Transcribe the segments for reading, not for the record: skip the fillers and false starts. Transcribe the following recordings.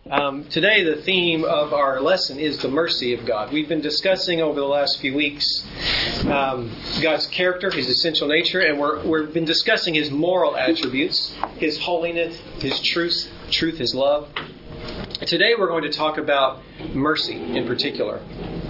Today the theme of our lesson is the mercy of God. We've been discussing over the last few weeks God's character, His essential nature, and we've been discussing His moral attributes, His holiness, His truth, His love. Today we're going to talk about mercy in particular.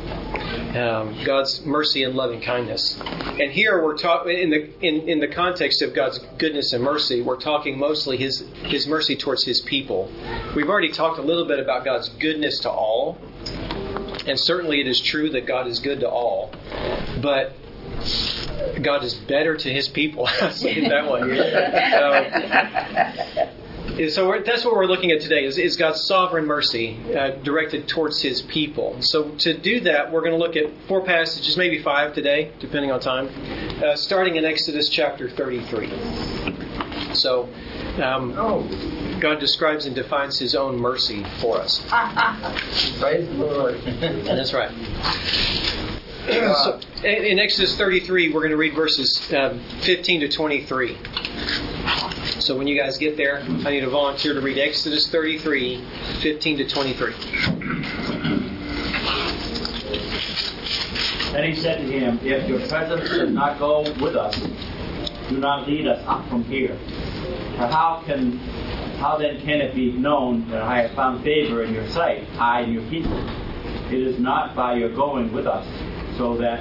God's mercy and loving kindness. And here we're talking in the context of God's goodness and mercy, we're talking mostly His mercy towards His people. We've already talked a little bit about God's goodness to all, and certainly it is true that God is good to all, but God is better to His people. I'll say it that way. So that's what we're looking at today, is God's sovereign mercy directed towards His people. So to do that, we're going to look at 4 passages, maybe 5 today, depending on time, starting in Exodus chapter 33. So God describes and defines His own mercy for us. Praise the Lord. That's right. So in Exodus 33, we're going to read verses 15 to 23. So when you guys get there, I need a volunteer to read Exodus 33, 15 to 23. Then he said to him, "If your presence does not go with us, do not lead us up from here. For how then can it be known that I have found favor in your sight, I and your people? It is not by your going with us, so that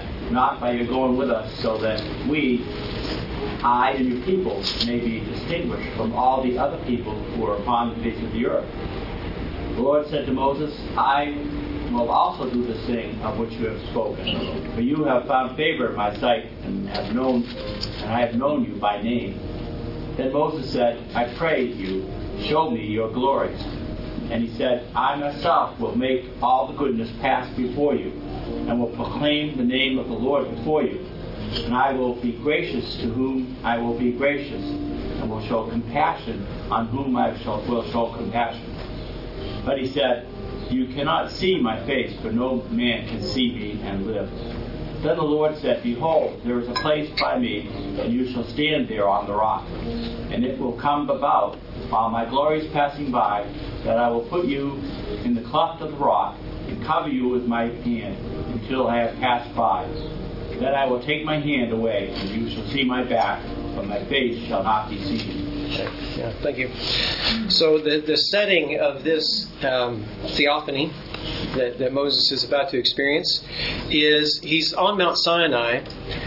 we, I and your people, may be distinguished from all the other people who are upon the face of the earth." The Lord said to Moses, "I will also do this thing of which you have spoken, for you have found favor in my sight, and I have known you by name." Then Moses said, "I pray you, show me your glories." And he said, "I myself will make all the goodness pass before you, and will proclaim the name of the Lord before you. And I will be gracious to whom I will be gracious, and will show compassion on whom I will show compassion." But he said, "You cannot see my face, for no man can see me and live." Then the Lord said, "Behold, there is a place by me, and you shall stand there on the rock. And it will come about, while my glory is passing by, that I will put you in the cleft of the rock, and cover you with my hand, until I have passed by. Then I will take my hand away, and you shall see my back, but my face shall not be seen." Okay. Yeah, thank you. So the setting of this theophany that Moses is about to experience is he's on Mount Sinai,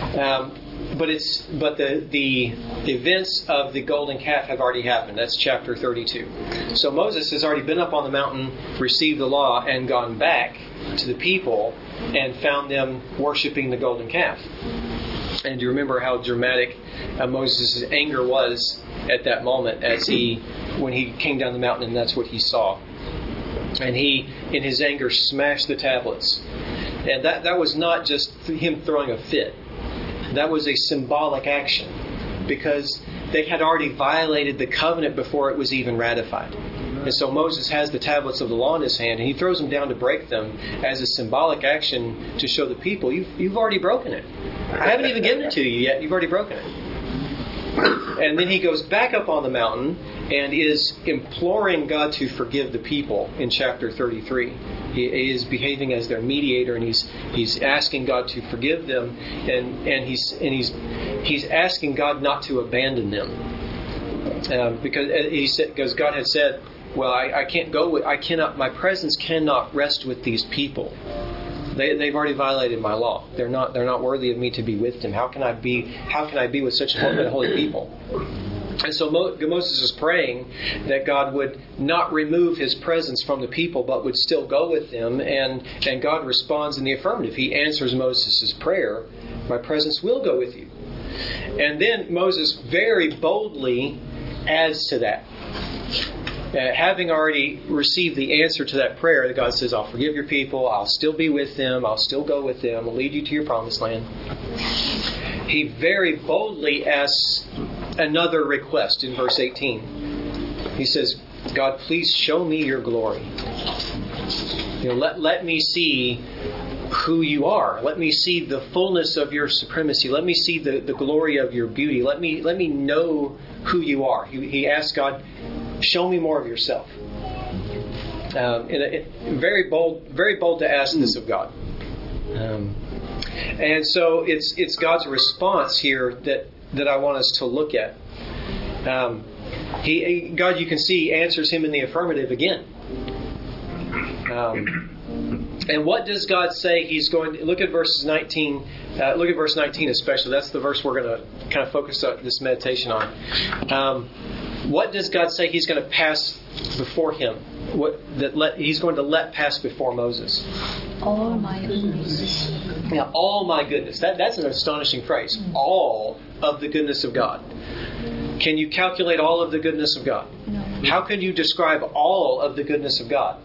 but the events of the golden calf have already happened. That's chapter 32. So Moses has already been up on the mountain, received the law, and gone back to the people and found them worshiping the golden calf. And you remember how dramatic Moses' anger was at that moment when he came down the mountain, and that's what he saw. And he, in his anger, smashed the tablets. And that was not just him throwing a fit. That was a symbolic action, because they had already violated the covenant before it was even ratified. And so Moses has the tablets of the law in his hand, and he throws them down to break them as a symbolic action to show the people, you've already broken it. I haven't even given it to you yet. You've already broken it. And then he goes back up on the mountain and is imploring God to forgive the people in chapter 33. He is behaving as their mediator, and he's asking God to forgive them, and he's asking God not to abandon them, because God had said, "Well, I can't go. My presence cannot rest with these people. They've already violated my law. They're not worthy of me to be with them. How can I be with such holy people?" And so Moses is praying that God would not remove His presence from the people, but would still go with them. And God responds in the affirmative. He answers Moses' prayer, "My presence will go with you." And then Moses very boldly adds to that. Having already received the answer to that prayer, that God says, "I'll forgive your people, I'll still be with them, I'll still go with them, I'll lead you to your promised land." He very boldly asks another request in verse 18. He says, "God, please show me your glory. Let me see who you are. Let me see the fullness of your supremacy. Let me see the glory of your beauty. Let me know who you are." He asks God, "Show me more of yourself." Very bold to ask this of God. And so it's God's response here that I want us to look at. God, you can see, answers him in the affirmative again. And what does God say he's going to... Look at verses 19. Look at verse 19 especially. That's the verse we're going to kind of focus this meditation on. What does God say he's going to pass before him? He's going to let pass before Moses? All my goodness. Now, all my goodness. That's an astonishing phrase. All of the goodness of God. Can you calculate all of the goodness of God? No. How can you describe all of the goodness of God?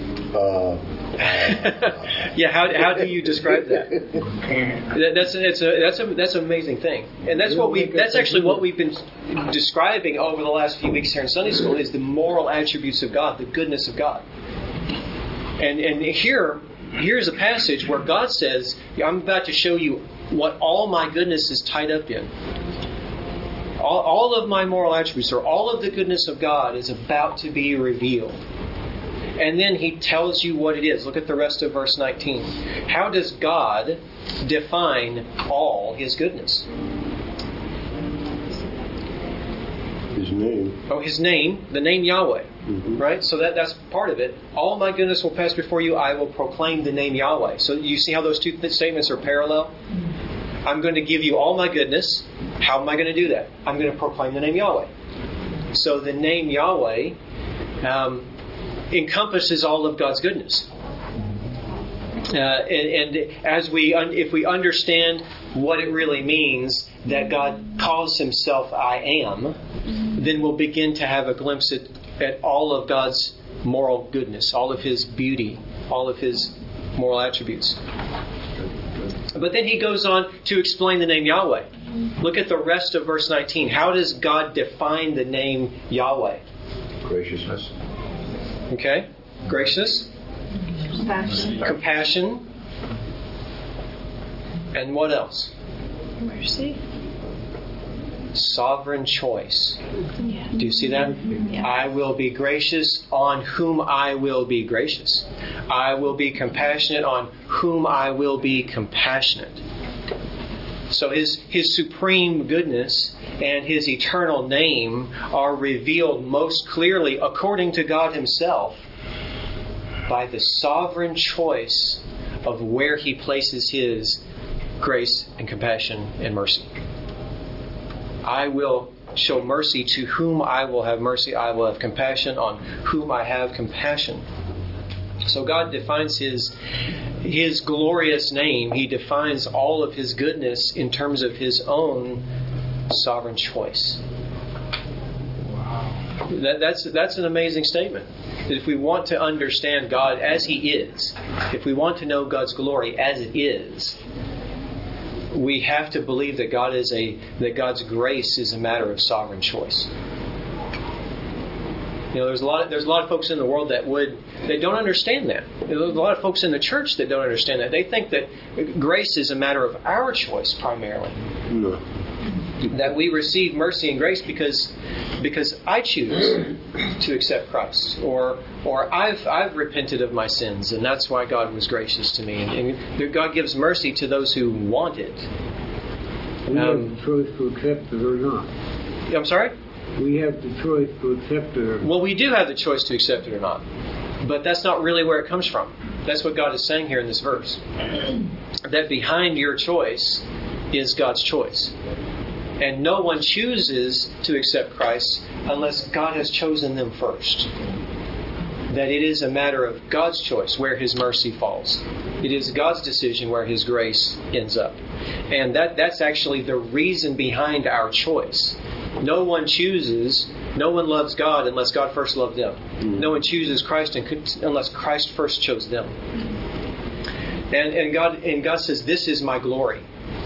Yeah, how do you describe that? That's an amazing thing, and that's actually what we've been describing over the last few weeks here in Sunday school is the moral attributes of God, the goodness of God. And here's a passage where God says, "I'm about to show you what all my goodness is tied up in. All of my moral attributes, or all of the goodness of God, is about to be revealed." And then he tells you what it is. Look at the rest of verse 19. How does God define all his goodness? His name. Oh, his name, the name Yahweh. Mm-hmm. Right? So that's part of it. All my goodness will pass before you. I will proclaim the name Yahweh. So you see how those two statements are parallel? I'm going to give you all my goodness. How am I going to do that? I'm going to proclaim the name Yahweh. So the name Yahweh encompasses all of God's goodness. And if we understand what it really means that God calls himself I am, then we'll begin to have a glimpse at all of God's moral goodness, all of his beauty, all of his moral attributes. But then he goes on to explain the name Yahweh. Look at the rest of verse 19. How does God define the name Yahweh? Graciousness. Okay. Gracious. Compassion. And what else? Mercy. Sovereign choice. Yeah. Do you see that? Yeah. I will be gracious on whom I will be gracious. I will be compassionate on whom I will be compassionate. So his supreme goodness and his eternal name are revealed most clearly, according to God himself, by the sovereign choice of where he places his grace and compassion and mercy. I will show mercy to whom I will have mercy. I will have compassion on whom I have compassion. So God defines his glorious name. He defines all of his goodness in terms of his own sovereign choice. That's an amazing statement. That if we want to understand God as he is, if we want to know God's glory as it is, we have to believe that God's grace is a matter of sovereign choice. You know, there's a lot of folks in the world that don't understand that. There's a lot of folks in the church that don't understand that. They think that grace is a matter of our choice primarily. No. That we receive mercy and grace because I choose to accept Christ, or I've repented of my sins, and that's why God was gracious to me. And God gives mercy to those who want it. We have the choice to accept it or not. I'm sorry? We have the choice to accept it or not. Well, we do have the choice to accept it or not. But that's not really where it comes from. That's what God is saying here in this verse. That behind your choice is God's choice. And no one chooses to accept Christ unless God has chosen them first. That it is a matter of God's choice where his mercy falls. It is God's decision where his grace ends up. And that's actually the reason behind our choice. No one loves God unless God first loved them. No one chooses Christ unless Christ first chose them. And God says, "This is my glory."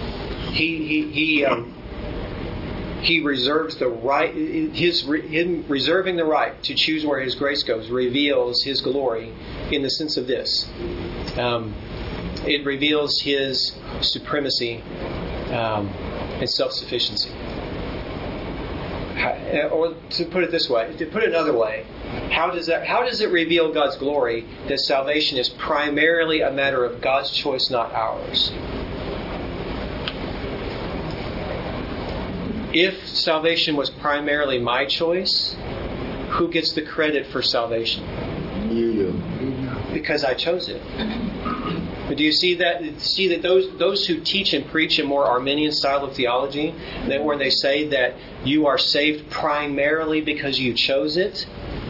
He reserves the right. Him reserving the right to choose where his grace goes reveals his glory in the sense of this. It reveals his supremacy and self-sufficiency. Or to put it this way, to put it another way, How does it reveal God's glory that salvation is primarily a matter of God's choice, not ours? If salvation was primarily my choice, who gets the credit for salvation? You do. Because I chose it. But do you see that? See that those who teach and preach a more Arminian style of theology, that where they say that you are saved primarily because you chose it,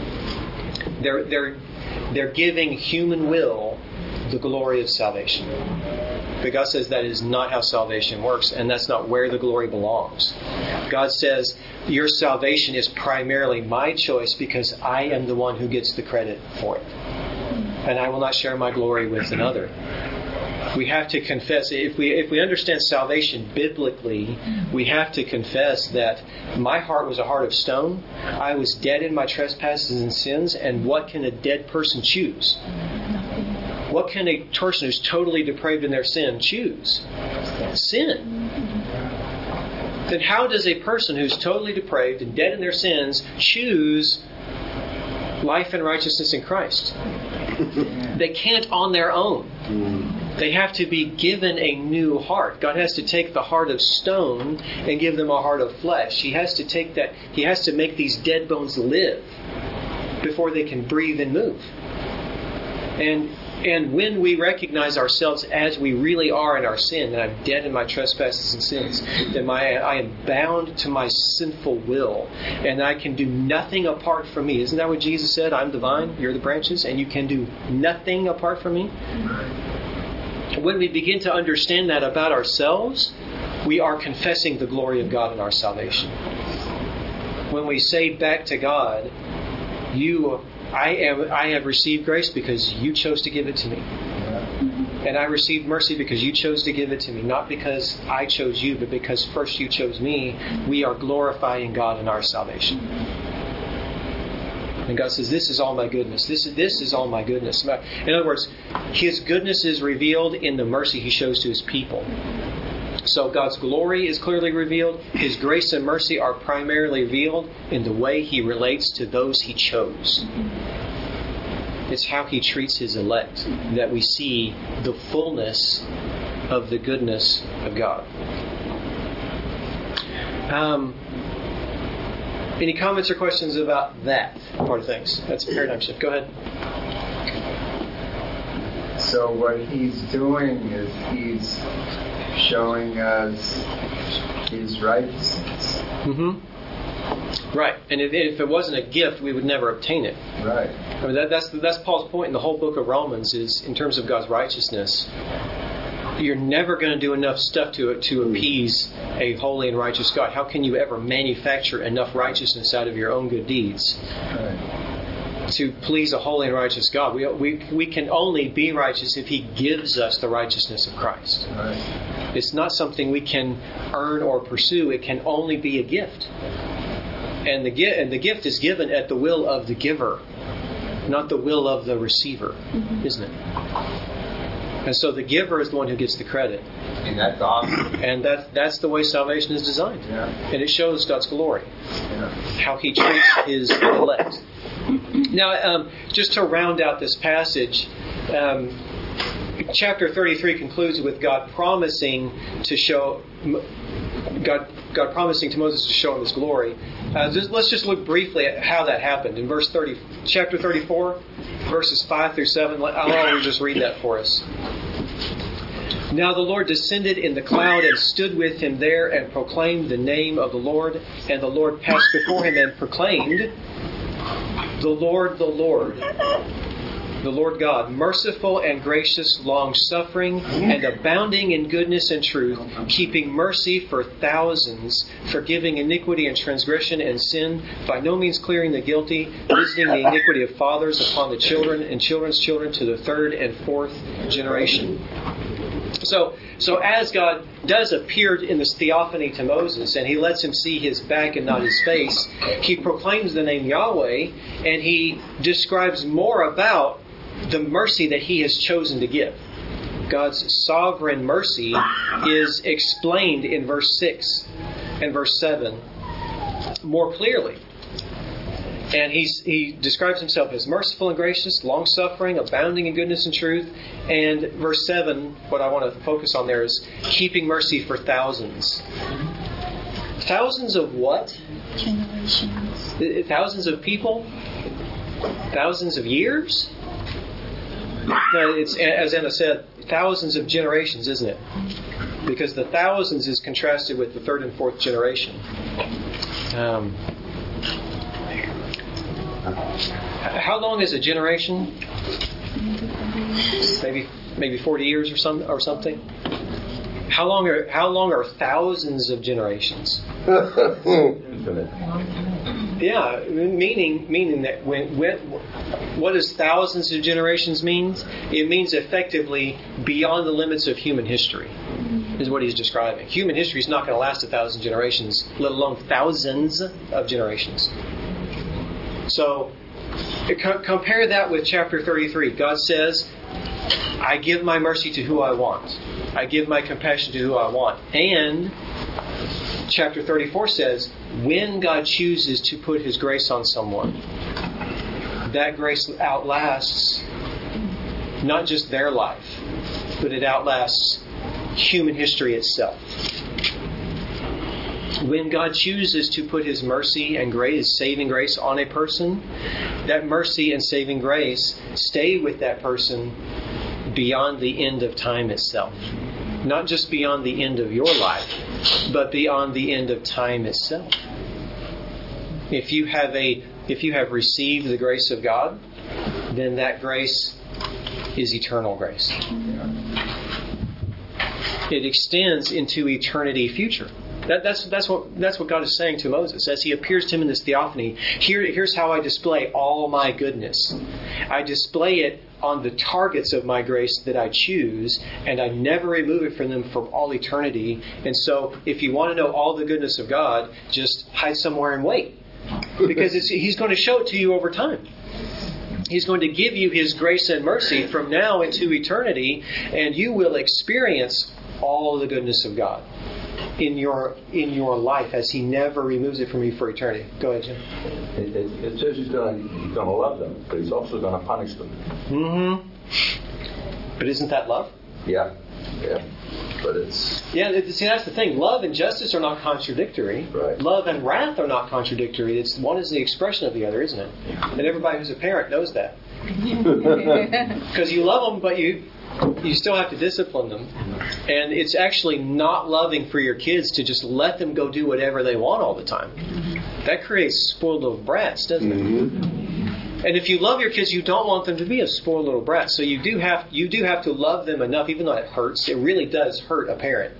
they're giving human will the glory of salvation. But God says that is not how salvation works, and that's not where the glory belongs. God says your salvation is primarily my choice because I am the one who gets the credit for it. And I will not share my glory with another. We have to confess, if we understand salvation biblically, we have to confess that my heart was a heart of stone. I was dead in my trespasses and sins, and what can a dead person choose? What can a person who's totally depraved in their sin choose? Sin. Then how does a person who's totally depraved and dead in their sins choose life and righteousness in Christ? They can't on their own. They have to be given a new heart. God has to take the heart of stone and give them a heart of flesh. He has to take that. He has to make these dead bones live before they can breathe and move. And when we recognize ourselves as we really are in our sin, that I'm dead in my trespasses and sins, then I am bound to my sinful will, and I can do nothing apart from me. Isn't that what Jesus said? I'm the vine, you're the branches, and you can do nothing apart from me? When we begin to understand that about ourselves, we are confessing the glory of God in our salvation. When we say back to God, I have received grace because you chose to give it to me. And I received mercy because you chose to give it to me. Not because I chose you, but because first you chose me. We are glorifying God in our salvation. And God says, this is all my goodness. This is all my goodness. In other words, His goodness is revealed in the mercy He shows to His people. So God's glory is clearly revealed. His grace and mercy are primarily revealed in the way He relates to those He chose. It's how He treats His elect that we see the fullness of the goodness of God. Any comments or questions about that part of things? That's a paradigm shift. Go ahead. So what He's doing is He's showing us His righteousness. Mm-hmm. Right. And if it wasn't a gift, we would never obtain it. Right. I mean, that's Paul's point in the whole book of Romans is in terms of God's righteousness. You're never going to do enough stuff to appease a holy and righteous God. How can you ever manufacture enough righteousness out of your own good deeds to please a holy and righteous God? We can only be righteous if He gives us the righteousness of Christ. Right. It's not something we can earn or pursue. It can only be a gift. And the gift is given at the will of the giver, not the will of the receiver, isn't it? And so the giver is the one who gets the credit. And that's awesome. And that's the way salvation is designed. Yeah. And it shows God's glory. Yeah. How He treats His elect. Now, just to round out this passage, chapter 33 concludes with God promising to Moses to show him His glory. Let's just look briefly at how that happened. In chapter 34, verses 5 through 7, I'll just read that for us. Now the Lord descended in the cloud and stood with him there and proclaimed the name of the Lord. And the Lord passed before him and proclaimed, the Lord, the Lord God, merciful and gracious, long-suffering, and abounding in goodness and truth, keeping mercy for thousands, forgiving iniquity and transgression and sin, by no means clearing the guilty, visiting the iniquity of fathers upon the children and children's children to the third and fourth generation. So as God does appear in this theophany to Moses, and He lets him see His back and not His face, He proclaims the name Yahweh, and He describes more about the mercy that He has chosen to give. God's sovereign mercy is explained in verse 6 and verse 7 more clearly. And he describes himself as merciful and gracious, long-suffering, abounding in goodness and truth. And verse 7, what I want to focus on there is keeping mercy for thousands. Thousands of what? Generations. Thousands of people? Thousands of years? No, it's, as Anna said, thousands of generations, isn't it? Because the thousands is contrasted with the third and fourth generation. How long is a generation? Maybe 40 years or something. How long are thousands of generations? Yeah, meaning that what does thousands of generations means? It means effectively beyond the limits of human history, is what he's describing. Human history is not going to last 1,000 generations, let alone thousands of generations. So compare that with chapter 33. God says, I give my mercy to who I want. I give my compassion to who I want. And chapter 34 says, when God chooses to put His grace on someone, that grace outlasts not just their life, but it outlasts human history itself. When God chooses to put His mercy and grace, saving grace on a person, that mercy and saving grace stay with that person beyond the end of time itself. Not just beyond the end of your life, but beyond the end of time itself. If you have received the grace of God, then that grace is eternal grace. It extends into eternity future. That's what God is saying to Moses as He appears to him in this theophany. Here's how I display all my goodness. I display it on the targets of my grace that I choose, and I never remove it from them for all eternity. And so, if you want to know all the goodness of God, just hide somewhere and wait, because He's going to show it to you over time. He's going to give you His grace and mercy from now into eternity, and you will experience all the goodness of God in your life as He never removes it from you for eternity. Go ahead, Jim. It says He's going to love them, but He's also going to punish them. Mm-hmm. But isn't that love? Yeah. But it's... Yeah, see, that's the thing. Love and justice are not contradictory. Right. Love and wrath are not contradictory. One is the expression of the other, isn't it? And everybody who's a parent knows that. Because you love them, but you still have to discipline them. And it's actually not loving for your kids to just let them go do whatever they want all the time. That creates spoiled little brats, doesn't it? Mm-hmm. And if you love your kids, you don't want them to be a spoiled little brat. So you do have to love them enough, even though it hurts. It really does hurt a parent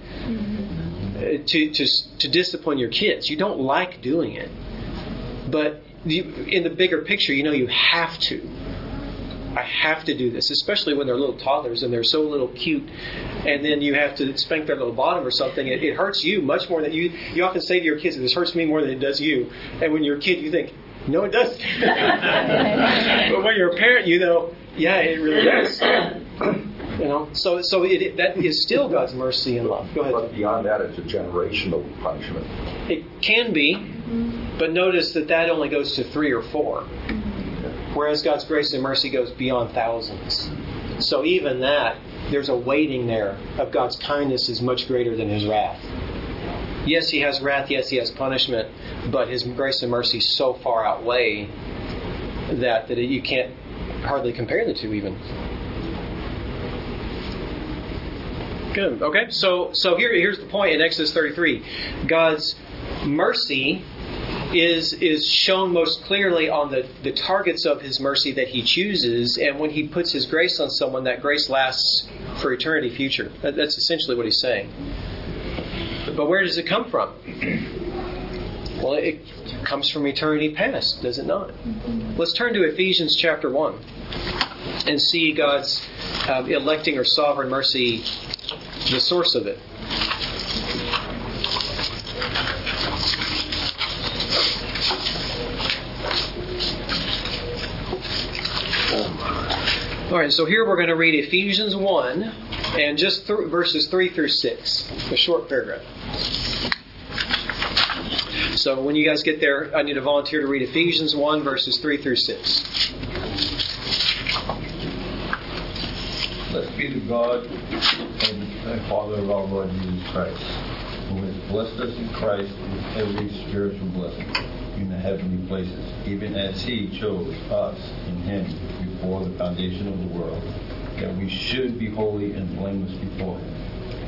to discipline your kids. You don't like doing it, but in the bigger picture, you have to. I have to do this, especially when they're little toddlers and they're so little cute, and then you have to spank their little bottom or something. It hurts you much more than you often say to your kids, "This hurts me more than it does you." And when you're a kid, you think, "No, it doesn't." But when you're a parent, yeah, it really does. So that is still God's mercy and love. Go ahead. But beyond that, it's a generational punishment. It can be, but notice that only goes to 3 or 4. Whereas God's grace and mercy goes beyond thousands. So even that, there's a weighting there of God's kindness is much greater than His wrath. Yes, He has wrath. Yes, He has punishment. But His grace and mercy so far outweigh that you can't hardly compare the two even. Good. Okay. So here's the point in Exodus 33. God's mercy is shown most clearly on the targets of His mercy that He chooses, and when He puts His grace on someone, that grace lasts for eternity future. That's essentially what He's saying. But where does it come from? Well, it comes from eternity past, does it not? Let's turn to Ephesians chapter 1 and see God's electing or sovereign mercy, the source of it. All right, so here we're going to read Ephesians 1 and just verses 3 through 6, a short paragraph. So when you guys get there, I need a volunteer to read Ephesians 1, verses 3 through 6. Blessed be the God and Father of our Lord Jesus Christ, who has blessed us in Christ with every spiritual blessing in the heavenly places, even as He chose us in Him before the foundation of the world, that we should be holy and blameless before Him.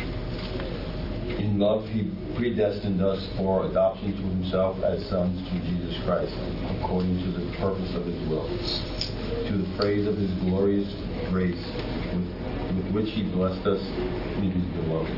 In love, He predestined us for adoption to Himself as sons through Jesus Christ, according to the purpose of His will, to the praise of His glorious grace, with which He blessed us in His beloved.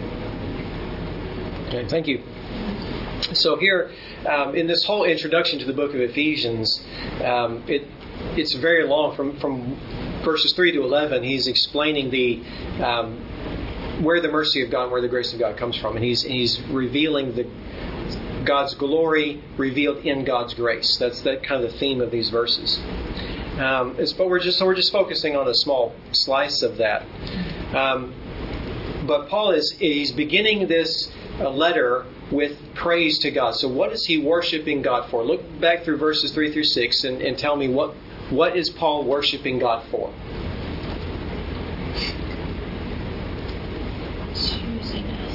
Okay, thank you. So here, in this whole introduction to the book of Ephesians, it's very long. From verses 3 to 11, he's explaining where the mercy of God and where the grace of God comes from. And he's revealing God's glory revealed in God's grace. That's kind of the theme of these verses. But we're just focusing on a small slice of that. But Paul he's beginning this letter with praise to God. So what is he worshiping God for? Look back through verses 3 through 6 and tell me what is Paul worshiping God for? Choosing us.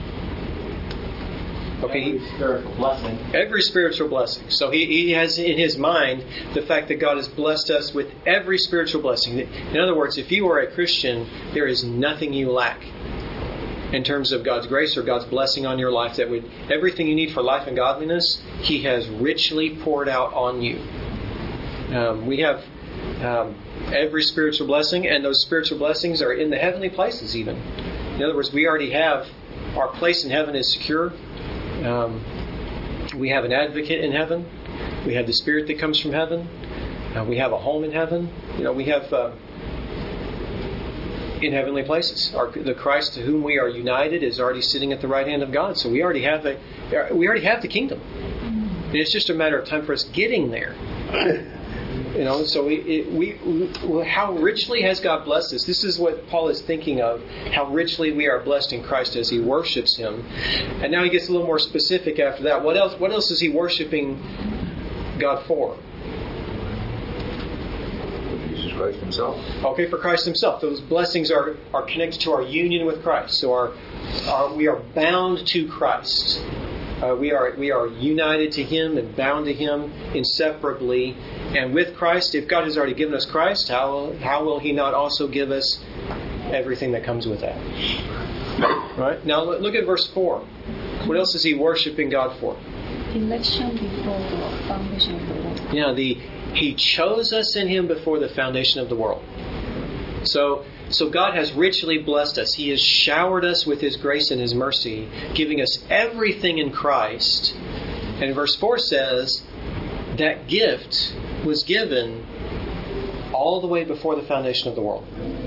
Okay. Every spiritual blessing. Every spiritual blessing. So he has in his mind the fact that God has blessed us with every spiritual blessing. In other words, if you are a Christian, there is nothing you lack in terms of God's grace or God's blessing on your life. Everything you need for life and godliness, He has richly poured out on you. We have every spiritual blessing, and those spiritual blessings are in the heavenly places even. In other words, we already have, our place in heaven is secure. We have an advocate in heaven. We have the Spirit that comes from heaven. We have a home in heaven. We have in heavenly places. The Christ to whom we are united is already sitting at the right hand of God. So we already have the kingdom. And it's just a matter of time for us getting there. So how richly has God blessed us? This is what Paul is thinking of, how richly we are blessed in Christ as he worships Him. And now he gets a little more specific after that. What else is he worshiping God for? Jesus Christ Himself. Okay, for Christ Himself. Those blessings are connected to our union with Christ. So we are bound to Christ. We are united to Him and bound to Him inseparably. And with Christ, if God has already given us Christ, how will He not also give us everything that comes with that? Right? Now look at verse 4. What else is he worshiping God for? Election before the foundation of the world. Yeah, He chose us in Him before the foundation of the world. So God has richly blessed us. He has showered us with His grace and His mercy, giving us everything in Christ. And verse 4 says that gift was given all the way before the foundation of the world.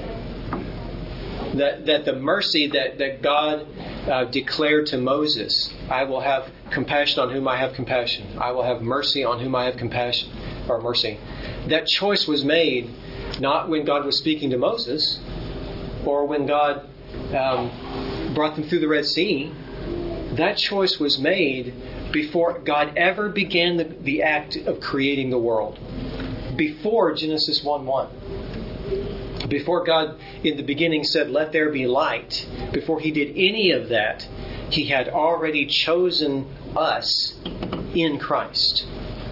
That the mercy that God declared to Moses, I will have compassion on whom I have compassion. I will have mercy on whom I have compassion, or mercy. That choice was made not when God was speaking to Moses or when God brought them through the Red Sea. That choice was made before God ever began the act of creating the world. Before Genesis 1:1. Before God in the beginning said, let there be light. Before He did any of that, He had already chosen us in Christ.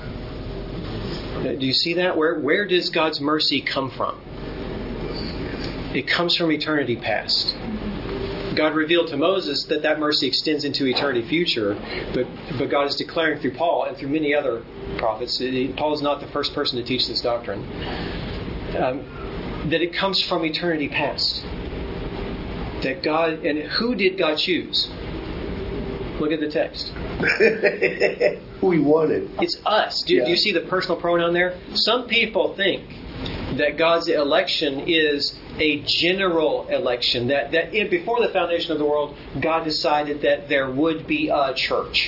Do you see that? Where does God's mercy come from? It comes from eternity past. God revealed to Moses that mercy extends into eternity future, but God is declaring through Paul and through many other prophets, Paul is not the first person to teach this doctrine, that it comes from eternity past. That God, and who did God choose? Look at the text. Who He wanted. It's us. Do you see the personal pronoun there? Some people think that God's election is a general election. That before the foundation of the world, God decided that there would be a church.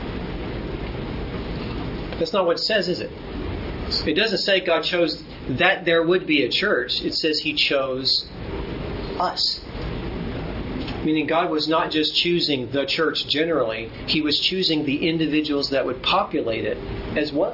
That's not what it says, is it? It doesn't say God chose that there would be a church. It says He chose us. Meaning God was not just choosing the church generally, He was choosing the individuals that would populate it as well.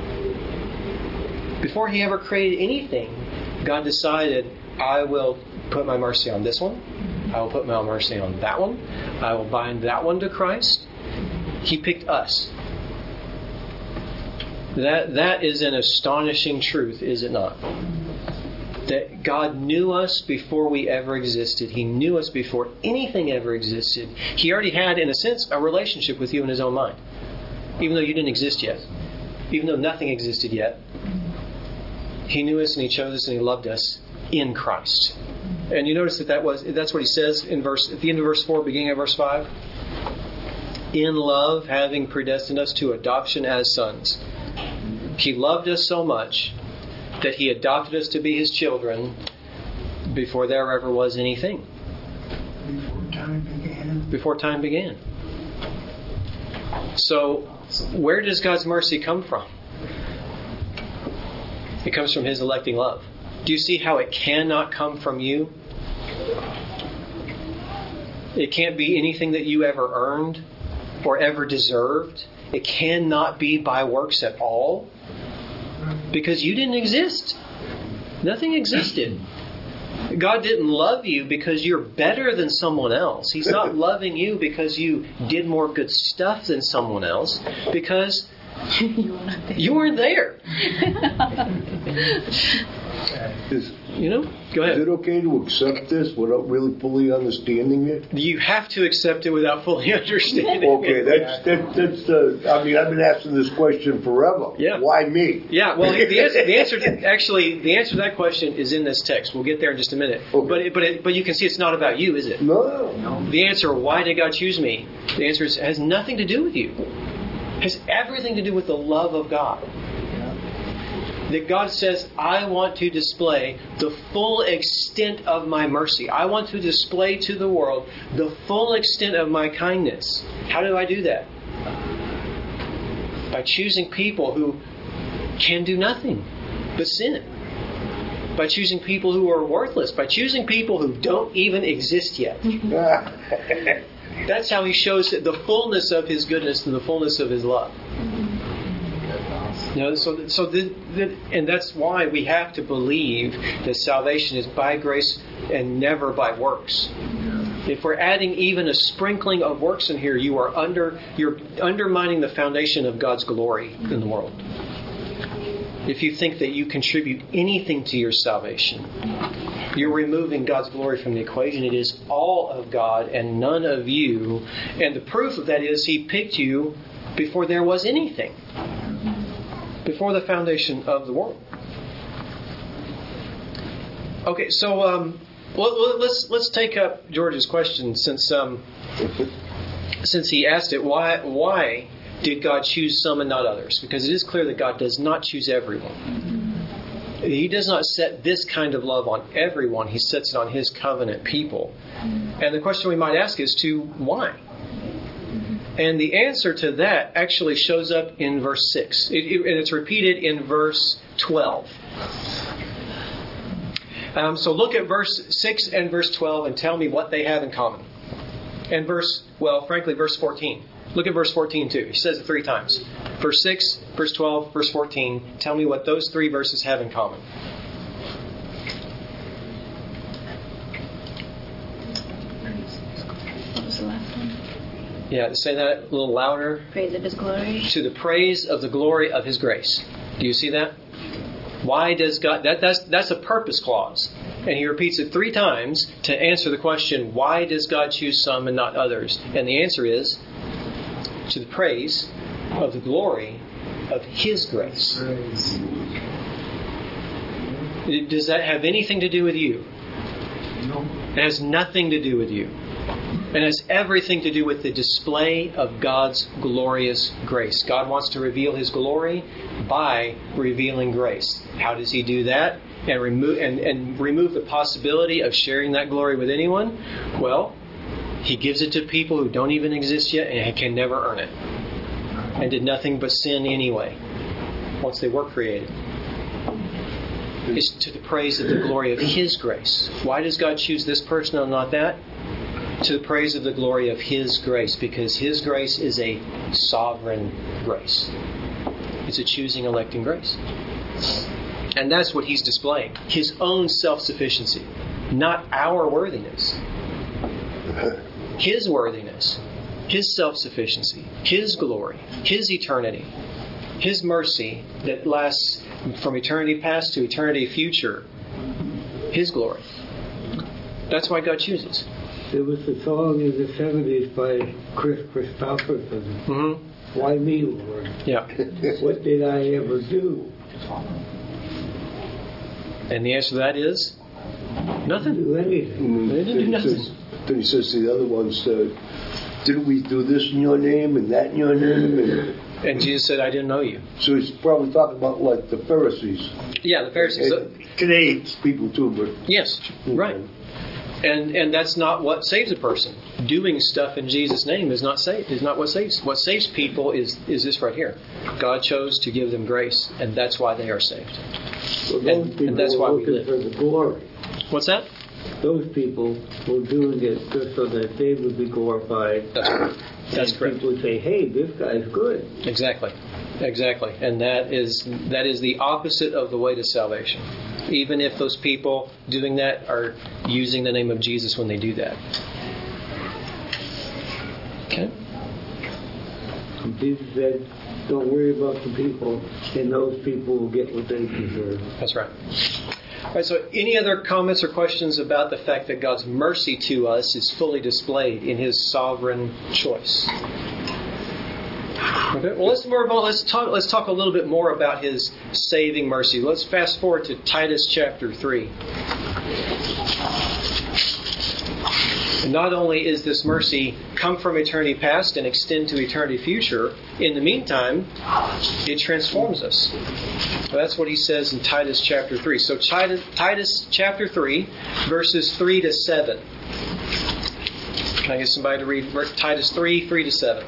Before He ever created anything, God decided, I will put my mercy on this one. I will put my mercy on that one. I will bind that one to Christ. He picked us. That is an astonishing truth, is it not? That God knew us before we ever existed. He knew us before anything ever existed. He already had, in a sense, a relationship with you in His own mind. Even though you didn't exist yet. Even though nothing existed yet. He knew us and He chose us and He loved us in Christ. And you notice that's what He says at the end of verse 4, beginning of verse 5. In love, having predestined us to adoption as sons. He loved us so much that He adopted us to be His children before there ever was anything. Before time began. So, where does God's mercy come from? It comes from His electing love. Do you see how it cannot come from you? It can't be anything that you ever earned or ever deserved. It cannot be by works at all. Because you didn't exist. Nothing existed. God didn't love you because you're better than someone else. He's not loving you because you did more good stuff than someone else. Because you weren't there. Go ahead. Is it okay to accept this without really fully understanding it? You have to accept it without fully understanding okay, it. that's I've been asking this question forever. Yeah. Why me? Yeah, well, the answer to that question is in this text. We'll get there in just a minute. Okay. But you can see it's not about you, is it? No. The answer, why did God choose me? The answer has nothing to do with you. It has everything to do with the love of God. That God says, I want to display the full extent of my mercy. I want to display to the world the full extent of my kindness. How do I do that? By choosing people who can do nothing but sin. By choosing people who are worthless. By choosing people who don't even exist yet. That's how He shows the fullness of His goodness and the fullness of His love. And that's why we have to believe that salvation is by grace and never by works. If we're adding even a sprinkling of works in here, you're undermining the foundation of God's glory in the world. If you think that you contribute anything to your salvation, you're removing God's glory from the equation. It is all of God and none of you. And the proof of that is He picked you before there was anything. Before the foundation of the world. Okay, so let's take up George's question since he asked it. Why did God choose some and not others? Because it is clear that God does not choose everyone. He does not set this kind of love on everyone. He sets it on His covenant people. And the question we might ask is why? And the answer to that actually shows up in verse 6. And it's repeated in verse 12. So look at verse 6 and verse 12 and tell me what they have in common. And verse 14. Look at verse 14 too. He says it 3 times. Verse 6, verse 12, verse 14. Tell me what those 3 verses have in common. What was the last one? Yeah, say that a little louder. Praise of His glory. To the praise of the glory of His grace. Do you see that? Why does God... That's a purpose clause. And He repeats it 3 times to answer the question, why does God choose some and not others? And the answer is, to the praise of the glory of His grace. Does that have anything to do with you? No. It has nothing to do with you. It has everything to do with the display of God's glorious grace. God wants to reveal His glory by revealing grace. How does He do that? And remove the possibility of sharing that glory with anyone? Well, He gives it to people who don't even exist yet and can never earn it. And did nothing but sin anyway, once they were created. It's to the praise of the glory of His grace. Why does God choose this person and not that? to the praise of the glory of His grace, because His grace is a sovereign grace. It's a choosing, electing grace. And that's what He's displaying. His own self-sufficiency, not our worthiness. His worthiness, His self-sufficiency, His glory, His eternity, His mercy that lasts from eternity past to eternity future. His glory. That's why God chooses. There was a song in the 70s by Chris Christopherson. Mm-hmm. Why me, Lord? Yeah. What did I ever do? And the answer to that is nothing. Do anything. They didn't do nothing. Then he says to the other ones, didn't we do this in your name and that in your name? And Jesus said, I didn't know you. So he's probably talking about like the Pharisees. Yeah, the Pharisees. Today it's people too, but... Yes, right. And that's not what saves a person. Doing stuff in Jesus' name is not what saves. What saves people is this right here. God chose to give them grace, and that's why they are saved. Well, and that's why we live. For the glory. What's that? Those people were doing it just so that they would be glorified. That's correct. That's correct. People would say, hey, this guy's good. Exactly. And that is the opposite of the way to salvation. Even if those people doing that are using the name of Jesus when they do that. Okay? Jesus said, don't worry about the people, and those people will get what they deserve. That's right. All right, so any other comments or questions about the fact that God's mercy to us is fully displayed in His sovereign choice? Okay, well, let's move on. Let's talk a little bit more about His saving mercy. Let's fast forward to Titus chapter 3. And not only is this mercy come from eternity past and extend to eternity future, in the meantime, it transforms us. So that's what he says in Titus chapter 3. So Titus chapter 3, verses 3 to 7. Can I get somebody to read Titus 3, 3 to 7?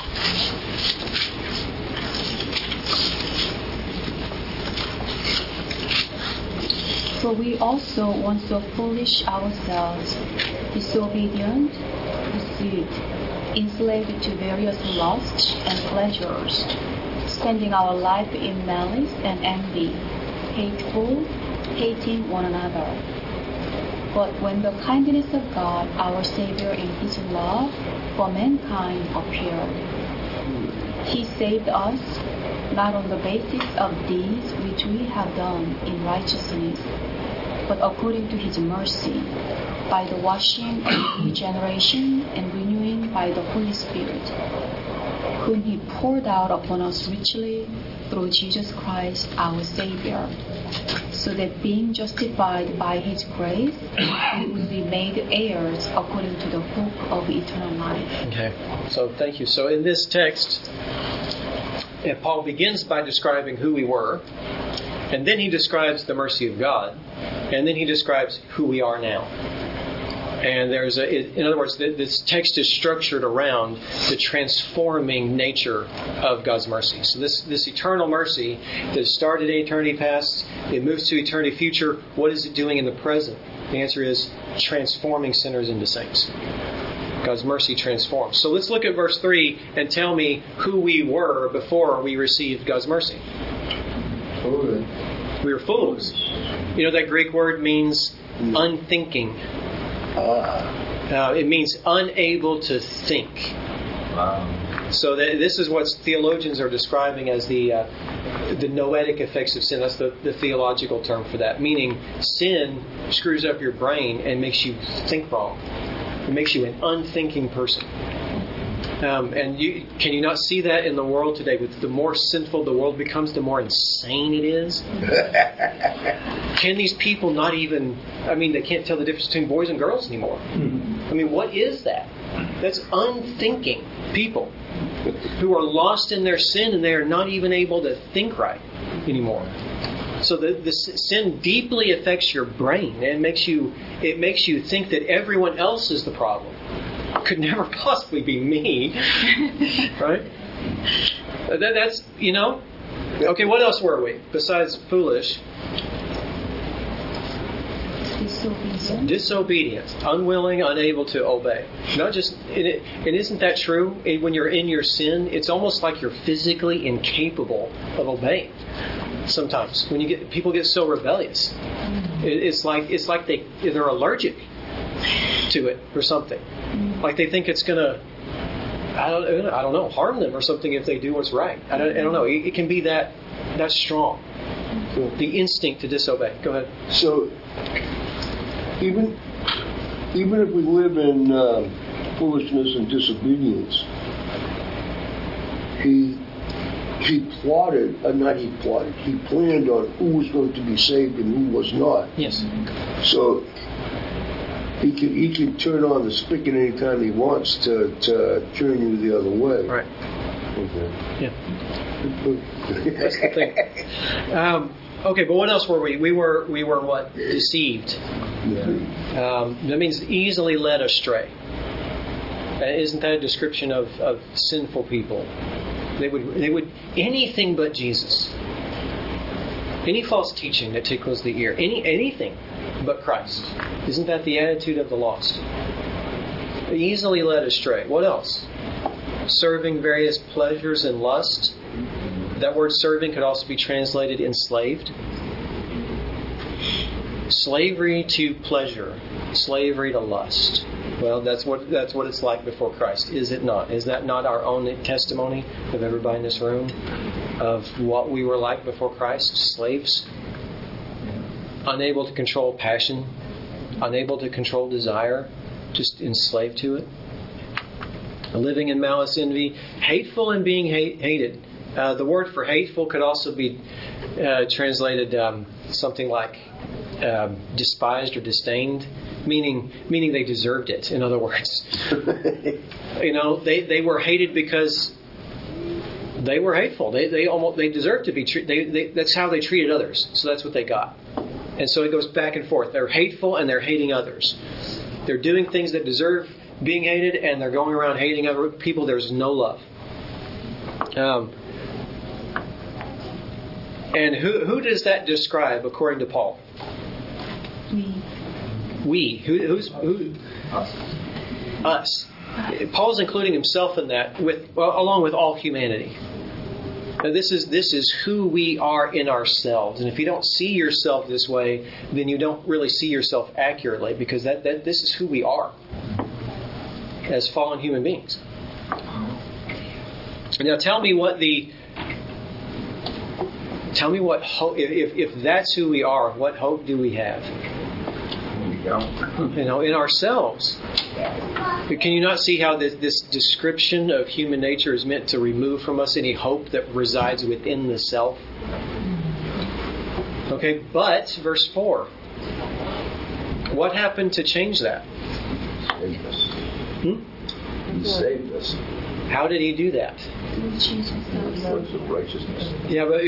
For we also once so foolish ourselves, disobedient, deceived, enslaved to various lusts and pleasures, spending our life in malice and envy, hateful, hating one another. But when the kindness of God, our Savior, in His love for mankind appeared, He saved us not on the basis of deeds which we have done in righteousness, but according to His mercy, by the washing of regeneration and renewing by the Holy Spirit, whom He poured out upon us richly through Jesus Christ our Savior, so that being justified by His grace, we would be made heirs according to the hope of eternal life. Okay, so thank you. So in this text, Paul begins by describing who we were, and then he describes the mercy of God, and then he describes who we are now. And in other words, this text is structured around the transforming nature of God's mercy. So this eternal mercy that started in eternity past, it moves to eternity future. What is it doing in the present? The answer is transforming sinners into saints. God's mercy transforms. So let's look at verse 3 and tell me who we were before we received God's mercy. Foolish. We were fools. You know that Greek word means unthinking. It means unable to think. Wow. So this is what theologians are describing as the noetic effects of sin. That's the theological term for that. Meaning sin screws up your brain and makes you think wrong. It makes you an unthinking person. And can you not see that in the world today? With the more sinful the world becomes, the more insane it is. Can these people not even... they can't tell the difference between boys and girls anymore. What is that? That's unthinking people who are lost in their sin and they are not even able to think right anymore. So the sin deeply affects your brain. And it makes you think that everyone else is the problem. It could never possibly be me. Right? That's, Okay, what else were we besides foolish? Disobedient. Unwilling, unable to obey. Not just, and isn't that true? When you're in your sin, it's almost like you're physically incapable of obeying. Sometimes when people get so rebellious, it's like they're allergic to it or something. Like they think it's gonna, I don't know, harm them or something if they do what's right. I don't know. It can be that strong. The instinct to disobey. Go ahead. So, even if we live in foolishness and disobedience, he planned on who was going to be saved and who was not. Yes. So he can turn on the spigot anytime he wants to turn you the other way. Right. Okay. Yeah. That's the thing. Okay, but what else were we? We were what? Deceived. Yeah. That means easily led astray. Isn't that a description of sinful people? They would anything but Jesus. Any false teaching that tickles the ear. Anything but Christ. Isn't that the attitude of the lost? Easily led astray. What else? Serving various pleasures and lust. That word serving could also be translated enslaved. Slavery to pleasure. Slavery to lust. Well, that's what it's like before Christ, is it not? Is that not our own testimony of everybody in this room of what we were like before Christ? Slaves, unable to control passion, unable to control desire, just enslaved to it. Living in malice, envy, hateful and being hated. The word for hateful could also be translated something like despised or disdained. Meaning they deserved it. In other words, they were hated because they were hateful. They deserved to be treated. That's how they treated others. So that's what they got. And so it goes back and forth. They're hateful and they're hating others. They're doing things that deserve being hated, and they're going around hating other people. There's no love. And who does that describe according to Paul? We. Who's us. Paul's including himself in that, along with all humanity. Now this is who we are in ourselves, and if you don't see yourself this way, then you don't really see yourself accurately, because this is who we are as fallen human beings. Now tell me what hope. If that's who we are, what hope do we have? In ourselves. Can you not see how this description of human nature is meant to remove from us any hope that resides within the self? Okay, but verse 4. What happened to change that? Saved us. He saved us. How did He do that? Works of righteousness. Yeah, but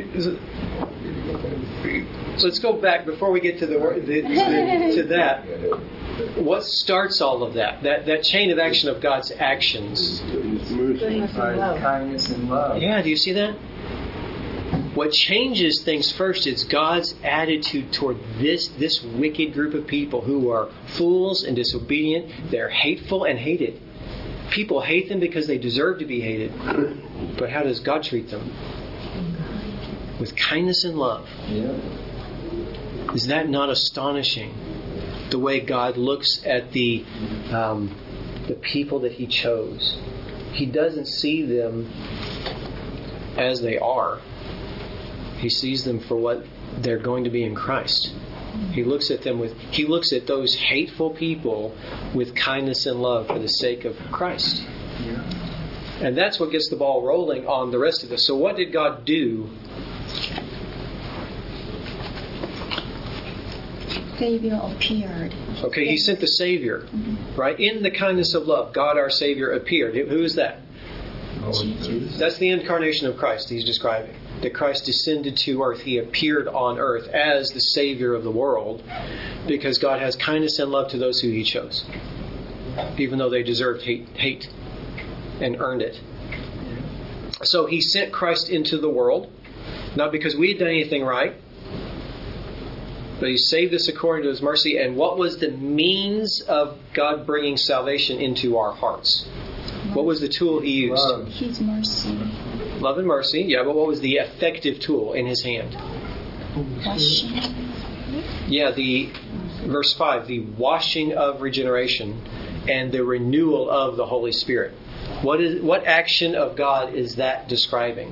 let's go back before we get to to that. What starts all of that? That chain of action of God's actions. Kindness and love. Yeah, do you see that? What changes things first is God's attitude toward this wicked group of people who are fools and disobedient. They're hateful and hated. People hate them because they deserve to be hated. But how does God treat them? With kindness and love. Yeah. Is that not astonishing? The way God looks at the people that He chose. He doesn't see them as they are. He sees them for what they're going to be in Christ. He looks at those hateful people with kindness and love for the sake of Christ. Yeah. And that's what gets the ball rolling on the rest of this. So what did God do? Savior appeared. Okay, He sent the Savior. Right? In the kindness of love, God our Savior appeared. Who is that? Jesus. That's the incarnation of Christ He's describing. That Christ descended to earth. He appeared on earth as the Savior of the world, because God has kindness and love to those who He chose, even though they deserved hate and earned it. So He sent Christ into the world, not because we had done anything right, But He saved us according to His mercy. And what was the means of God bringing salvation into our hearts? What was the tool He used? Love. His mercy. Love and mercy. Yeah, but what was the effective tool in His hand? Washing. Yeah, verse 5, the washing of regeneration and the renewal of the Holy Spirit. What action of God is that describing?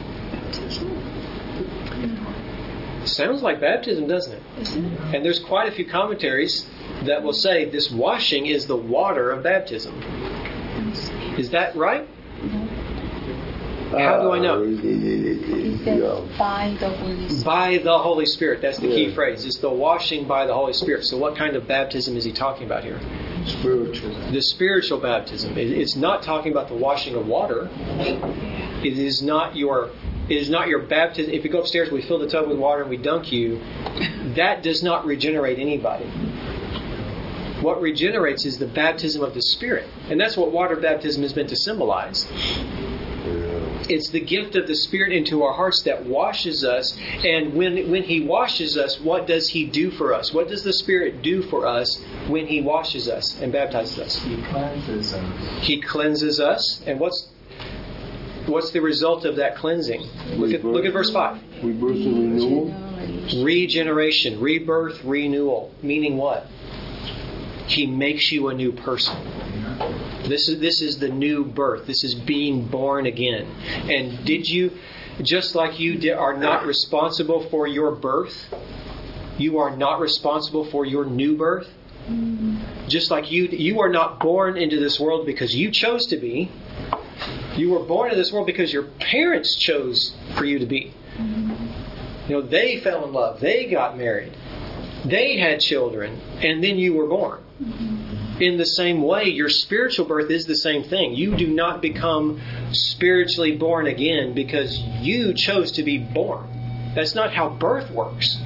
Sounds like baptism, doesn't it? And there's quite a few commentaries that will say this washing is the water of baptism. Is that right? How do I know? He said by the Holy Spirit. By the Holy Spirit. That's the key phrase. It's the washing by the Holy Spirit. So what kind of baptism is he talking about here? Spiritual. The spiritual baptism. It's not talking about the washing of water. It is not your baptism. If you go upstairs, we fill the tub with water and we dunk you. That does not regenerate anybody. What regenerates is the baptism of the Spirit. And that's what water baptism is meant to symbolize. It's the gift of the Spirit into our hearts that washes us. And when He washes us, what does He do for us? What does the Spirit do for us when He washes us and baptizes us? He cleanses us. He cleanses us. And what's the result of that cleansing? Look at verse 5. Rebirth and renewal. Regeneration, rebirth, renewal. Meaning what? He makes you a new person. This is the new birth. This is being born again. And just like you are not responsible for your birth, you are not responsible for your new birth. Just like you are not born into this world because you chose to be. You were born into this world because your parents chose for you to be. They fell in love. They got married. They had children. And then you were born. In the same way, your spiritual birth is the same thing. You do not become spiritually born again because you chose to be born. That's not how birth works.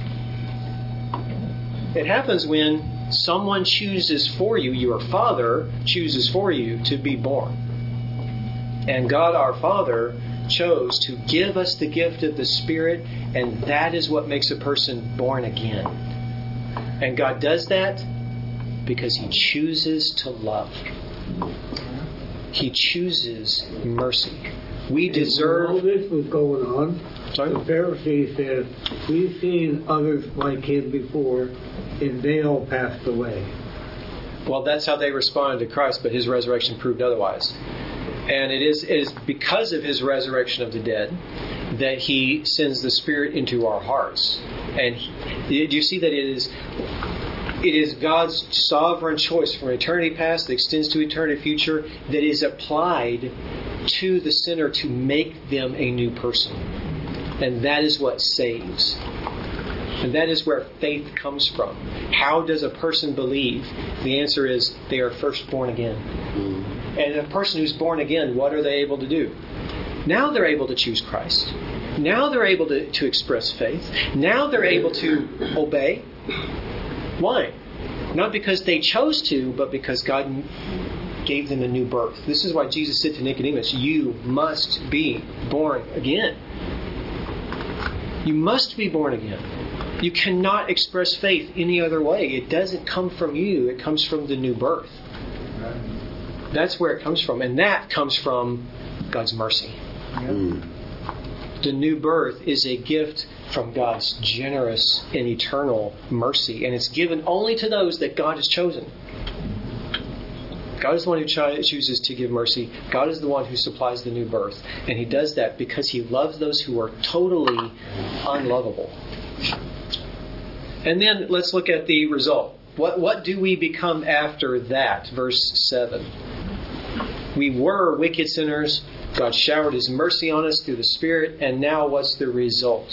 It happens when someone chooses for you, your Father chooses for you to be born. And God our Father chose to give us the gift of the Spirit, and that is what makes a person born again. And God does that because He chooses to love. He chooses mercy. We deserve... All this was going on. Sorry? The Pharisees said, we've seen others like Him before, and they all passed away. Well, that's how they responded to Christ, but His resurrection proved otherwise. And it is because of His resurrection of the dead that He sends the Spirit into our hearts. And do you see that it is God's sovereign choice from eternity past that extends to eternity future that is applied to the sinner to make them a new person. And that is what saves. And that is where faith comes from. How does a person believe? The answer is they are first born again. And a person who's born again, what are they able to do? Now they're able to choose Christ. Now they're able to express faith. Now they're able to obey. Why? Not because they chose to, but because God gave them a new birth. This is why Jesus said to Nicodemus, you must be born again. You must be born again. You cannot express faith any other way. It doesn't come from you. It comes from the new birth. That's where it comes from. And that comes from God's mercy. The new birth is a gift from God's generous and eternal mercy. And it's given only to those that God has chosen. God is the one who chooses to give mercy. God is the one who supplies the new birth. And He does that because He loves those who are totally unlovable. And then let's look at the result. What do we become after that? Verse 7. We were wicked sinners. God showered His mercy on us through the Spirit. And now what's the result?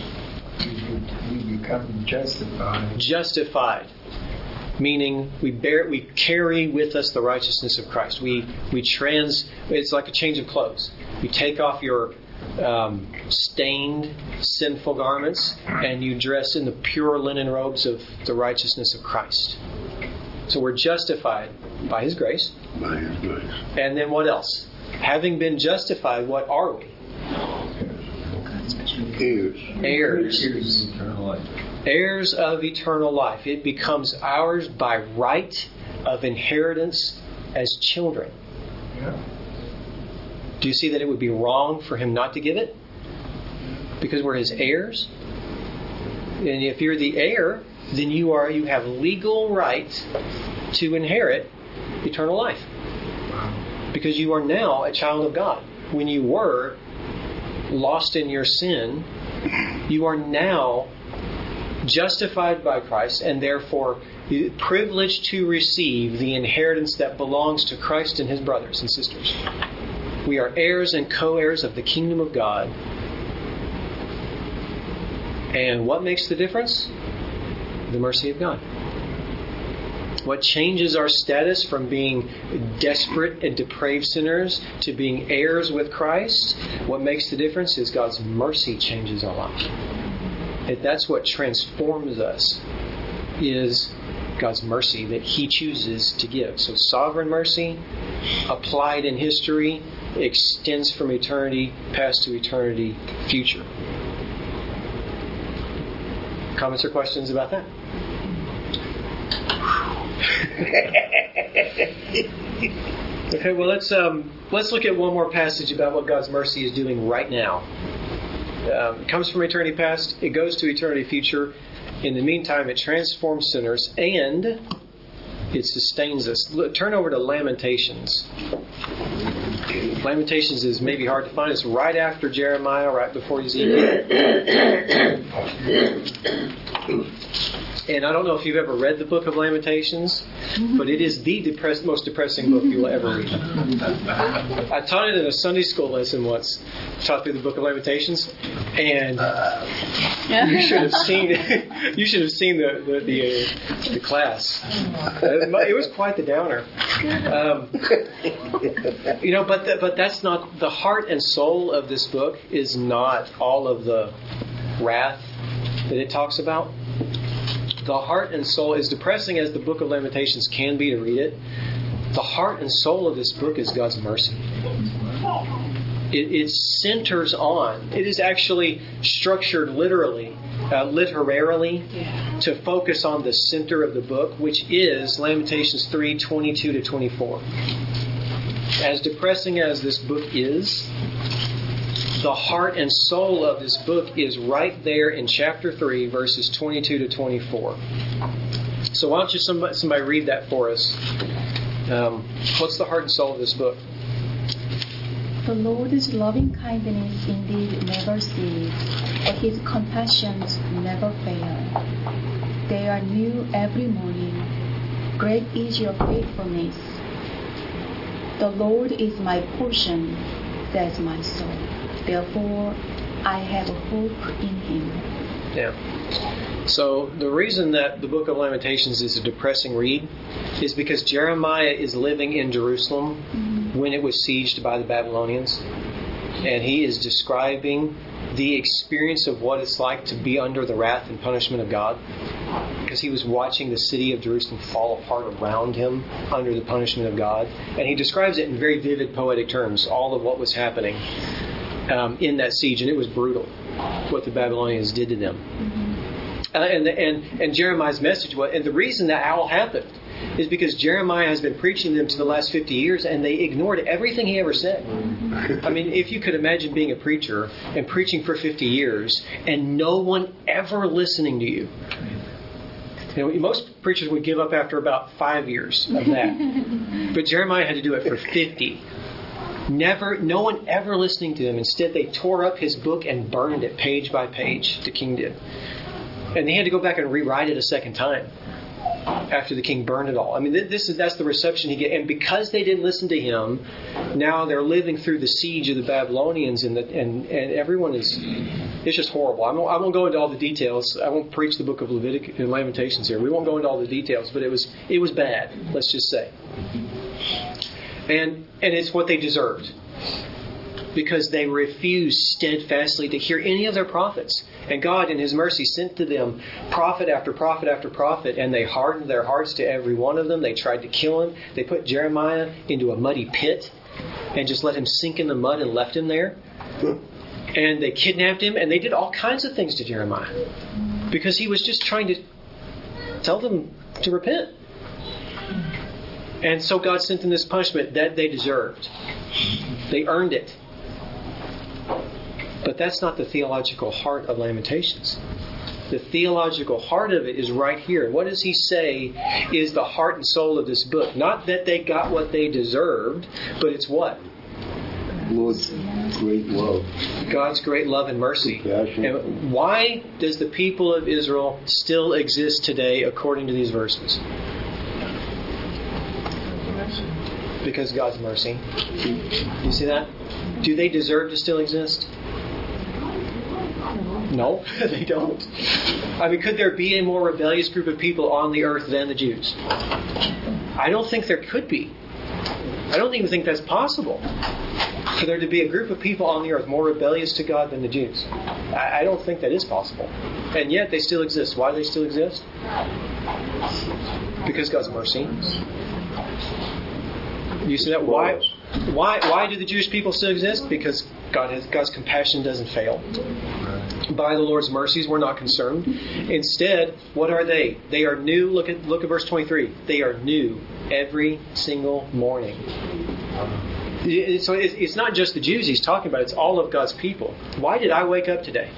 We become justified. Justified. Meaning we carry with us the righteousness of Christ. It's like a change of clothes. You take off your stained, sinful garments and you dress in the pure linen robes of the righteousness of Christ. So we're justified by His grace. By His grace. And then what else? Having been justified, what are we? Heirs. Heirs. Eternal life. Heirs of eternal life. It becomes ours by right of inheritance as children. Yeah. Do you see that it would be wrong for him not to give it? Because we're his heirs. And if you're the heir, then you have legal right to inherit eternal life. Because you are now a child of God. When you were lost in your sin, you are now justified by Christ and therefore privileged to receive the inheritance that belongs to Christ and his brothers and sisters. We are heirs and co-heirs of the kingdom of God. And what makes the difference? The mercy of God. What changes our status from being desperate and depraved sinners to being heirs with Christ? What makes the difference is God's mercy changes our life. That's what transforms us, is God's mercy that He chooses to give. So sovereign mercy, applied in history, extends from eternity past to eternity future. Comments or questions about that? Okay, well let's look at one more passage about what God's mercy is doing right now. It comes from eternity past, it goes to eternity future. In the meantime, it transforms sinners and it sustains us. Turn over to Lamentations. Lamentations is maybe hard to find. It's right after Jeremiah, right before Ezekiel. And I don't know if you've ever read the book of Lamentations, but it is the most depressing book you will ever read. I taught it in a Sunday school lesson once. Taught through the book of Lamentations, and you should have seen the class. It was quite the downer. But that's not the heart and soul of this book. Is not all of the wrath that it talks about. The heart and soul, as depressing as the book of Lamentations can be to read it, the heart and soul of this book is God's mercy. It centers on, it is actually structured literarily, to focus on the center of the book, which is Lamentations 3:22-24. As depressing as this book is, the heart and soul of this book is right there in chapter 3, verses 22-24. So why don't you somebody read that for us? What's the heart and soul of this book? The Lord's loving kindness indeed never ceases, but His compassions never fail. They are new every morning. Great is your faithfulness. The Lord is my portion, says my soul. Therefore, I have hope in Him. Yeah. So the reason that the book of Lamentations is a depressing read is because Jeremiah is living in Jerusalem when it was sieged by the Babylonians. And he is describing the experience of what it's like to be under the wrath and punishment of God. Because he was watching the city of Jerusalem fall apart around him under the punishment of God. And he describes it in very vivid poetic terms, all of what was happening in that siege, and it was brutal what the Babylonians did to them. And Jeremiah's message was, and the reason that all happened is because Jeremiah has been preaching them to the last 50 years, and they ignored everything he ever said. I mean, if you could imagine being a preacher and preaching for 50 years and no one ever listening to you. Most preachers would give up after about 5 years of that, but Jeremiah had to do it for 50. No one ever listening to him. Instead, they tore up his book and burned it page by page. The king did. And they had to go back and rewrite it a second time after the king burned it all. I mean, that's the reception he get. And because they didn't listen to him, now they're living through the siege of the Babylonians, and everyone is. It's just horrible. I won't go into all the details. I won't preach the book of Leviticus and Lamentations here. We won't go into all the details, but it was bad. Let's just say. And it's what they deserved, because they refused steadfastly to hear any of their prophets. And God, in His mercy, sent to them prophet after prophet after prophet, and they hardened their hearts to every one of them. They tried to kill him. They put Jeremiah into a muddy pit and just let him sink in the mud and left him there. And they kidnapped him, and they did all kinds of things to Jeremiah. Because he was just trying to tell them to repent. And so God sent them this punishment that they deserved. They earned it. But that's not the theological heart of Lamentations. The theological heart of it is right here. What does he say is the heart and soul of this book? Not that they got what they deserved, but it's what? Lord's great love. God's great love and mercy. Compassion. And why does the people of Israel still exist today according to these verses? Because God's mercy. You see that? Do they deserve to still exist? No, they don't. I mean, could there be a more rebellious group of people on the earth than the Jews? I don't think there could be. I don't even think that's possible. For there to be a group of people on the earth more rebellious to God than the Jews. I don't think that is possible. And yet they still exist. Why do they still exist? Because God's mercy. You see that? Why do the Jewish people still exist? Because God's compassion doesn't fail. By the Lord's mercies, we're not concerned. Instead, what are they? They are new. Look at verse 23. They are new every single morning. So it's not just the Jews he's talking about. It's all of God's people. Why did I wake up today?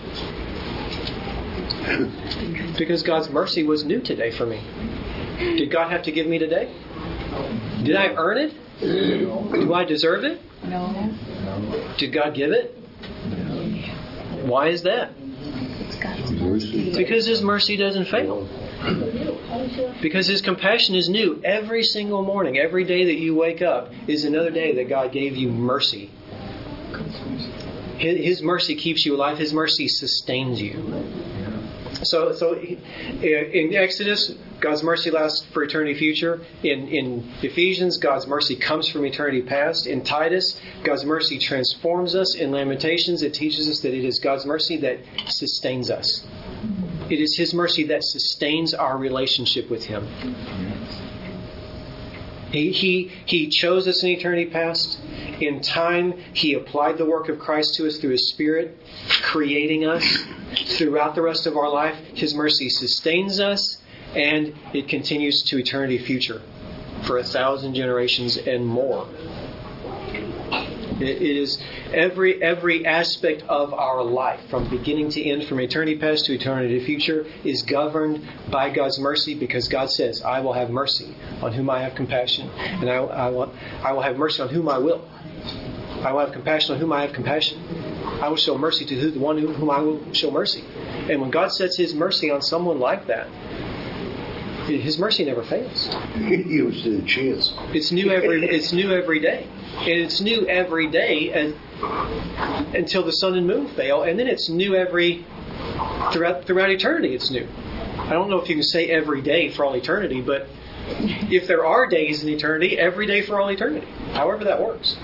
Because God's mercy was new today for me. Did God have to give me today? Did I earn it? Do I deserve it? No. Did God give it? Why is that? It's God's mercy. Because His mercy doesn't fail. Because His compassion is new every single morning. Every day that you wake up is another day that God gave you mercy. His mercy keeps you alive. His mercy sustains you. So in Exodus, God's mercy lasts for eternity future. In Ephesians, God's mercy comes from eternity past. In Titus, God's mercy transforms us. In Lamentations, it teaches us that it is God's mercy that sustains us. It is His mercy that sustains our relationship with Him. He chose us in eternity past. In time, He applied the work of Christ to us through His Spirit, creating us. Throughout the rest of our life, His mercy sustains us, and it continues to eternity future for 1,000 generations and more. It is every aspect of our life, from beginning to end, from eternity past to eternity future, is governed by God's mercy, because God says, "I will have mercy on whom I have compassion, and I will have mercy on whom I will. I will have compassion on whom I have compassion. I will show mercy to the one whom I will show mercy." And when God sets His mercy on someone like that, His mercy never fails. He gives it a chance. It's new every day. And it's new every day until the sun and moon fail, and then it's new throughout eternity. It's new. I don't know if you can say every day for all eternity, but if there are days in eternity, every day for all eternity. However that works.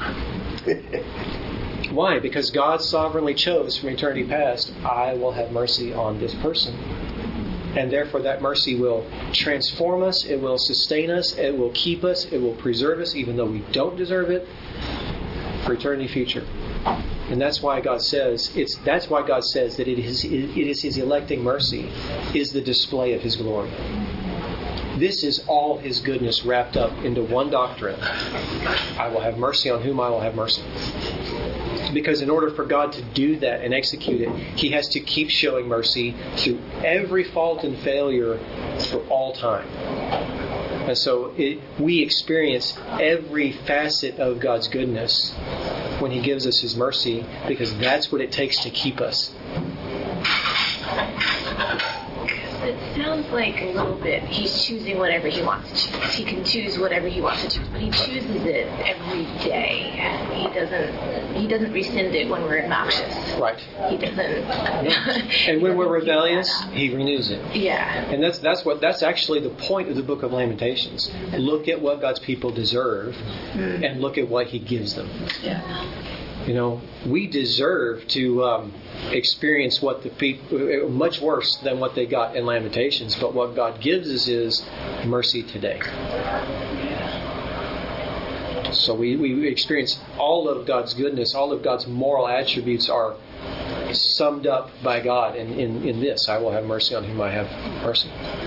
Why? Because God sovereignly chose from eternity past, I will have mercy on this person. And therefore that mercy will transform us, it will sustain us, it will keep us, it will preserve us, even though we don't deserve it, for eternity future. And that's why God says that it is His electing mercy is the display of His glory. This is all His goodness wrapped up into one doctrine. I will have mercy on whom I will have mercy. Because in order for God to do that and execute it, He has to keep showing mercy through every fault and failure for all time. And so we experience every facet of God's goodness when He gives us His mercy, because that's what it takes to keep us. It sounds like a little bit He's choosing whatever He wants to choose. He can choose whatever He wants to choose, but He chooses it every day. He doesn't rescind it when we're obnoxious. Right. He doesn't. And when we're rebellious, He renews it. Yeah. And that's actually the point of the book of Lamentations. Look at what God's people deserve, and look at what He gives them. Yeah. You know, we deserve to experience what the people, much worse than what they got in Lamentations, but what God gives us is mercy today. So we experience all of God's goodness, all of God's moral attributes are summed up by God in this: I will have mercy on whom I have mercy.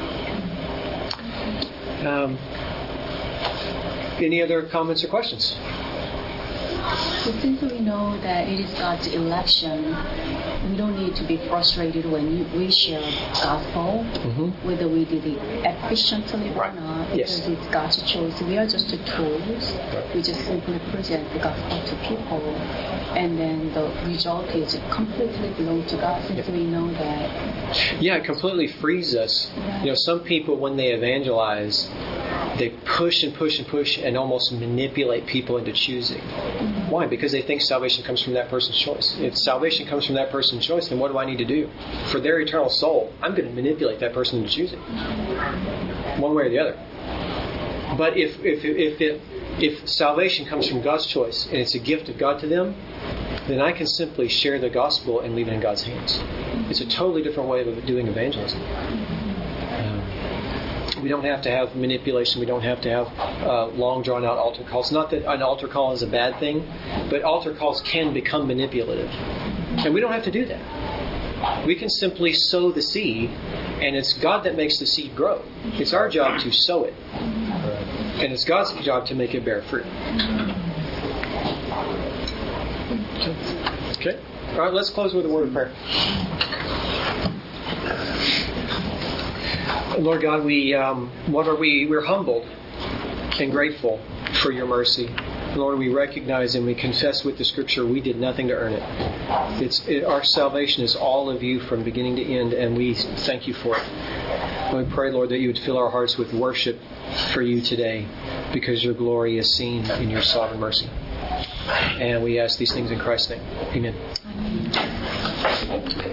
Any other comments or questions? So since we know that it is God's election, we don't need to be frustrated when we share the gospel, whether we did it efficiently or not, because it's God's choice. We are just tools. We just simply present the gospel to people, and then the result is completely belong to God, since we know that. Yeah, it completely frees us. Right. Some people, when they evangelize, they push and push and push and almost manipulate people into choosing. Why? Because they think salvation comes from that person's choice. If salvation comes from that person's choice, then what do I need to do? For their eternal soul, I'm going to manipulate that person into choosing, one way or the other. But if salvation comes from God's choice and it's a gift of God to them, then I can simply share the gospel and leave it in God's hands. It's a totally different way of doing evangelism. We don't have to have manipulation. We don't have to have long drawn-out altar calls. Not that an altar call is a bad thing, but altar calls can become manipulative. And we don't have to do that. We can simply sow the seed, and it's God that makes the seed grow. It's our job to sow it. And it's God's job to make it bear fruit. Okay? All right, let's close with a word of prayer. Lord God, we're humbled and grateful for your mercy. Lord, we recognize and we confess with the Scripture we did nothing to earn it. Our salvation is all of you from beginning to end, and we thank you for it. And we pray, Lord, that you would fill our hearts with worship for you today, because your glory is seen in your sovereign mercy. And we ask these things in Christ's name. Amen.